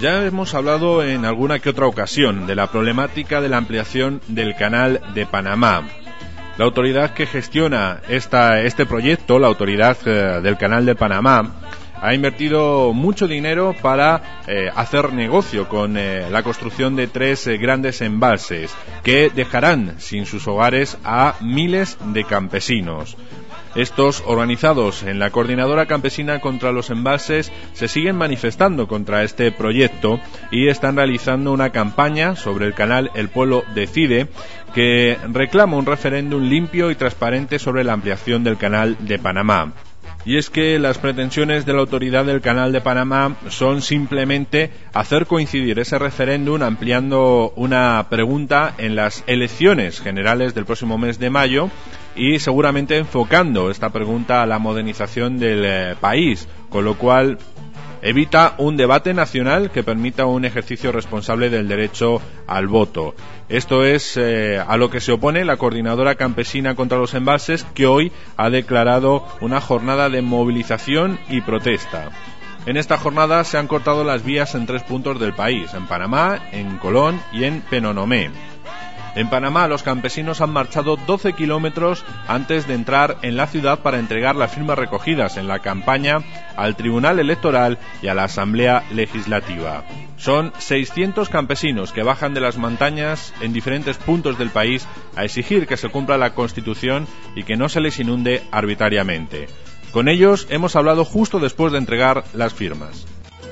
Ya hemos hablado en alguna que otra ocasión de la problemática de la ampliación del Canal de Panamá. La autoridad que gestiona este proyecto, la autoridad del Canal de Panamá, ha invertido mucho dinero para hacer negocio con la construcción de 3 grandes embalses que dejarán sin sus hogares a miles de campesinos. Estos, organizados en la Coordinadora Campesina contra los Embalses, se siguen manifestando contra este proyecto y están realizando una campaña sobre el canal El Pueblo Decide, que reclama un referéndum limpio y transparente sobre la ampliación del Canal de Panamá. Y es que las pretensiones de la autoridad del Canal de Panamá son simplemente hacer coincidir ese referéndum ampliando una pregunta en las elecciones generales del próximo mes de mayo y seguramente enfocando esta pregunta a la modernización del país, con lo cual evita un debate nacional que permita un ejercicio responsable del derecho al voto. Esto es a lo que se opone la Coordinadora Campesina contra los Embalses, que hoy ha declarado una jornada de movilización y protesta. En esta jornada se han cortado las vías en 3 puntos del país, en Panamá, en Colón y en Penonomé. En Panamá, los campesinos han marchado 12 kilómetros antes de entrar en la ciudad para entregar las firmas recogidas en la campaña al Tribunal Electoral y a la Asamblea Legislativa. Son 600 campesinos que bajan de las montañas en diferentes puntos del país a exigir que se cumpla la Constitución y que no se les inunde arbitrariamente. Con ellos hemos hablado justo después de entregar las firmas.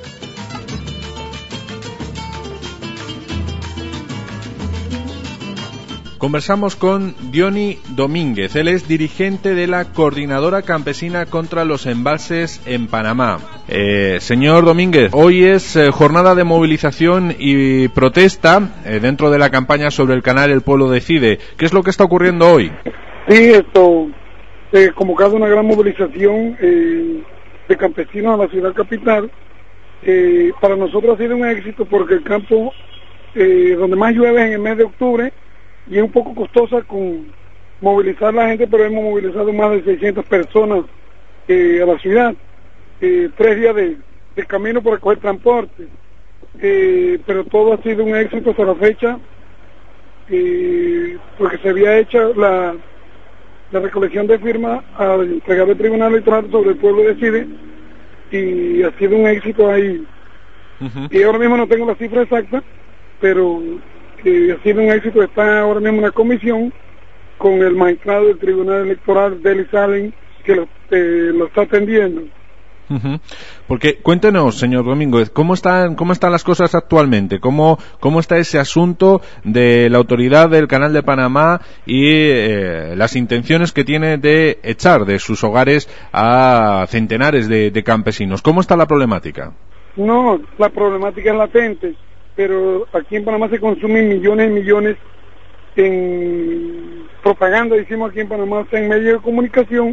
Conversamos con Diony Domínguez. Él es dirigente de la Coordinadora Campesina contra los Embalses en Panamá. Señor Domínguez, hoy es jornada de movilización y protesta dentro de la campaña sobre el canal El Pueblo Decide. ¿Qué es lo que está ocurriendo hoy? Sí, convocado una gran movilización de campesinos a la ciudad capital. Para nosotros ha sido un éxito porque el campo donde más llueve es en el mes de octubre, y es un poco costosa con movilizar a la gente, pero hemos movilizado más de 600 personas a la ciudad, 3 días de camino para coger transporte, pero todo ha sido un éxito hasta la fecha, porque se había hecho la recolección de firmas al entregar el Tribunal Electoral sobre El Pueblo Decide, y ha sido un éxito ahí. Y ahora mismo no tengo la cifra exacta, pero ha sido un éxito. Está ahora mismo una comisión con el magistrado del Tribunal Electoral, Deli Salen, que lo está atendiendo. Porque cuéntenos, señor Domínguez, ¿cómo están las cosas actualmente? ¿Cómo está ese asunto de la autoridad del Canal de Panamá y las intenciones que tiene de echar de sus hogares a centenares de campesinos? ¿Cómo está la problemática? No, la problemática es latente, pero aquí en Panamá se consumen millones y millones en propaganda, decimos aquí en Panamá, en medios de comunicación,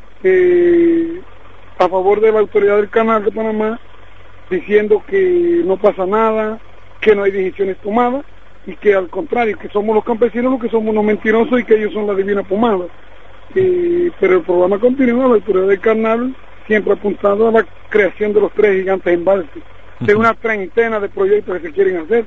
a favor de la autoridad del Canal de Panamá, diciendo que no pasa nada, que no hay decisiones tomadas, y que al contrario, que somos los campesinos los que somos los mentirosos y que ellos son la divina pomada. Pero el programa continúa, la autoridad del Canal siempre ha apuntado a la creación de los 3 gigantes embalses, de una treintena de proyectos que se quieren hacer.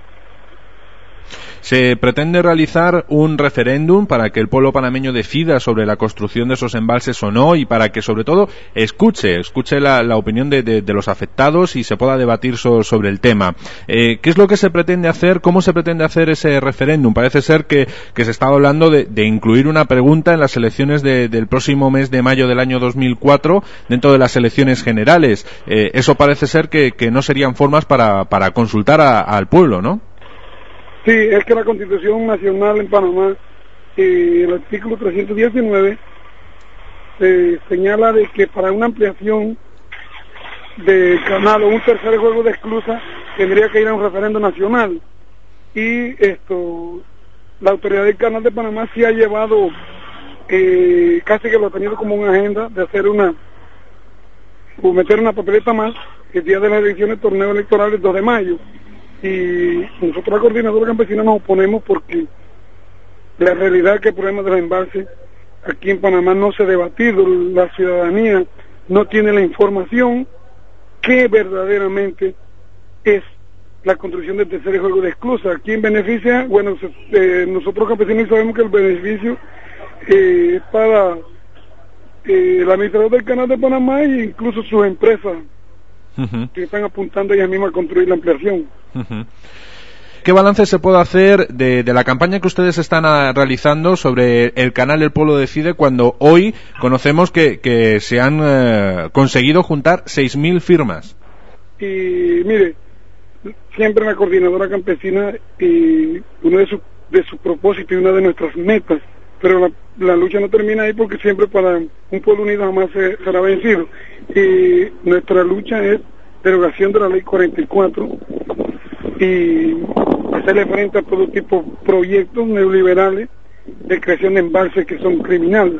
Se pretende realizar un referéndum para que el pueblo panameño decida sobre la construcción de esos embalses o no, y para que sobre todo escuche la opinión de los afectados y se pueda debatir sobre el tema. ¿Qué es lo que se pretende hacer? ¿Cómo se pretende hacer ese referéndum? Parece ser que se estaba hablando de incluir una pregunta en las elecciones del próximo mes de mayo del año 2004 dentro de las elecciones generales. Eso parece ser que no serían formas para consultar al pueblo, ¿no? Sí, es que la Constitución Nacional en Panamá, el artículo 319, señala de que para una ampliación de canal o un tercer juego de esclusa tendría que ir a un referendo nacional. Y la autoridad del Canal de Panamá sí ha llevado, casi que lo ha tenido como una agenda de hacer meter una papeleta más, que el día de las elecciones, torneo electoral el 2 de mayo. Y nosotros, la Coordinadora Campesina, nos oponemos porque la realidad es que el problema de los embalses aquí en Panamá no se ha debatido, la ciudadanía no tiene la información que verdaderamente es la construcción del tercer juego de esclusa. ¿A quién beneficia? Bueno, nosotros campesinos sabemos que el beneficio para el administrador del Canal de Panamá e incluso sus empresas que están apuntando ellas mismas a construir la ampliación. ¿Qué balance se puede hacer de la campaña que ustedes están realizando sobre el canal El Pueblo Decide, cuando hoy conocemos que se han conseguido juntar 6.000 firmas? Y mire, siempre la coordinadora campesina, uno de sus propósitos y una de nuestras metas, pero la lucha no termina ahí, porque siempre para un pueblo unido jamás será vencido. Nuestra lucha es derogación de la ley 44 y hacerle frente a todo tipo de proyectos neoliberales de creación de embalses que son criminales.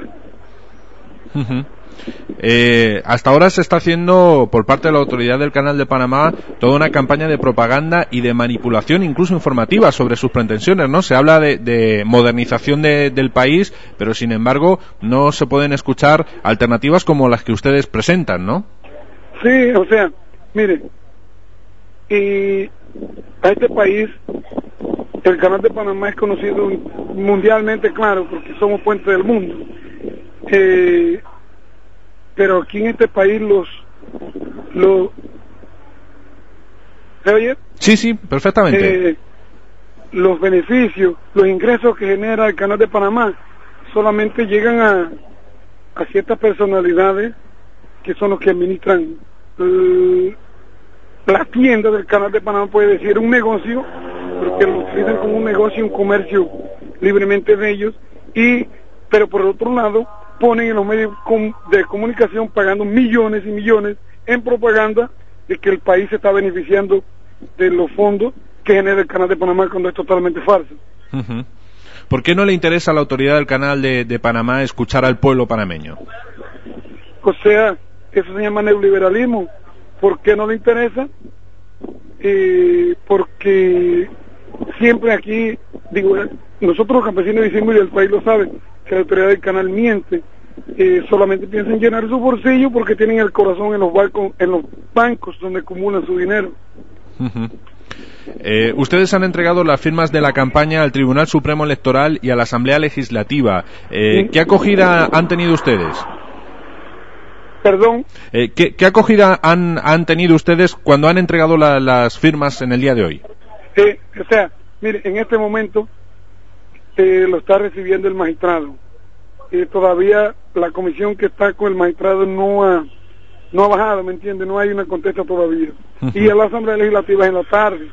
Hasta ahora se está haciendo por parte de la autoridad del Canal de Panamá toda una campaña de propaganda y de manipulación, incluso informativa, sobre sus pretensiones, ¿no? Se habla de modernización del país, pero sin embargo no se pueden escuchar alternativas como las que ustedes presentan, ¿no? Sí, o sea, mire, y a este país el Canal de Panamá es conocido mundialmente, claro, porque somos puente del mundo. Pero aquí en este país ¿se oye? Sí, perfectamente. Los beneficios, los ingresos que genera el Canal de Panamá solamente llegan a ciertas personalidades que son los que administran la tienda del Canal de Panamá, puede decir un negocio, porque lo utilizan como un negocio, un comercio libremente de ellos, pero por otro lado ponen en los medios de comunicación pagando millones y millones en propaganda de que el país se está beneficiando de los fondos que genera el Canal de Panamá, cuando es totalmente falso. ¿Por qué no le interesa a la autoridad del Canal de Panamá escuchar al pueblo panameño? O sea, eso se llama neoliberalismo. ¿Por qué no le interesa? Porque siempre aquí, nosotros los campesinos decimos, y el país lo sabe, que la autoridad del canal miente. Solamente piensan en llenar su bolsillo porque tienen el corazón en los bancos donde acumulan su dinero. Ustedes han entregado las firmas de la campaña al Tribunal Supremo Electoral y a la Asamblea Legislativa. ¿Qué acogida han tenido ustedes? ¿Perdón? ¿Qué acogida han tenido ustedes cuando han entregado las firmas en el día de hoy? O sea, mire, en este momento lo está recibiendo el magistrado. Todavía la comisión que está con el magistrado no ha bajado, ¿me entiende? No hay una contesta todavía. Y a la Asamblea Legislativa es en la tarde.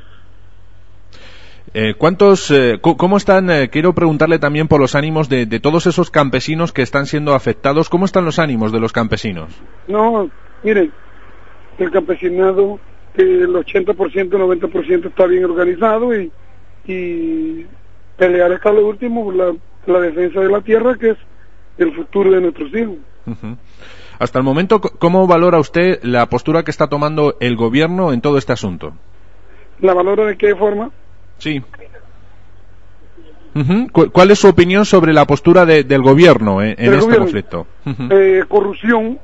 ¿Cómo están? Quiero preguntarle también por los ánimos de todos esos campesinos que están siendo afectados. ¿Cómo están los ánimos de los campesinos? No, miren, el campesinado, el 80%, 90% está bien organizado y pelear hasta lo último la defensa de la tierra, que es el futuro de nuestros hijos. Hasta el momento, ¿cómo valora usted la postura que está tomando el gobierno en todo este asunto? ¿La valora de qué forma? Sí. ¿Cuál es su opinión sobre la postura del gobierno en este conflicto? Corrupción,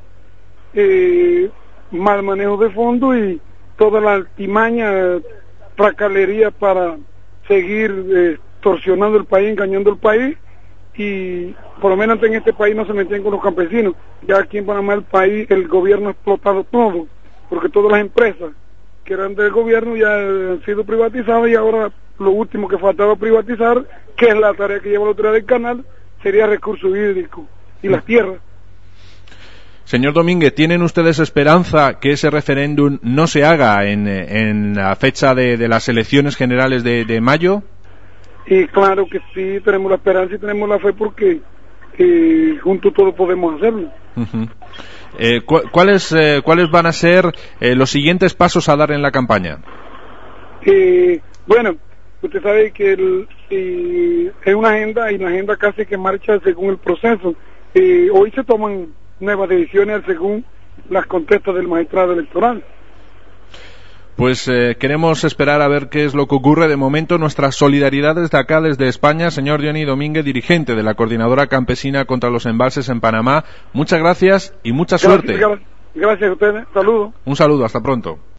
mal manejo de fondos y toda la altimaña, tracalería para seguir torsionando el país, engañando el país, y por lo menos en este país no se metían con los campesinos. Ya aquí en Panamá el gobierno ha explotado todo, porque todas las empresas que eran del gobierno ya han sido privatizadas, y ahora lo último que faltaba privatizar, que es la tarea que lleva la autoridad del canal, sería recursos hídricos y las tierras. Señor Domínguez, ¿tienen ustedes esperanza que ese referéndum no se haga en la fecha de las elecciones generales de mayo? Y claro que sí, tenemos la esperanza y tenemos la fe, porque juntos todos podemos hacerlo. ¿Cuáles van a ser los siguientes pasos a dar en la campaña? Bueno, usted sabe que es una agenda, y la agenda casi que marcha según el proceso. Hoy se toman nuevas decisiones según las contestas del magistrado electoral. Pues queremos esperar a ver qué es lo que ocurre. De momento, nuestra solidaridad desde acá, desde España. Señor Dioní Domínguez, dirigente de la Coordinadora Campesina contra los Embalses en Panamá, muchas gracias y mucha suerte. Gracias a ustedes. Saludos. Un saludo, hasta pronto.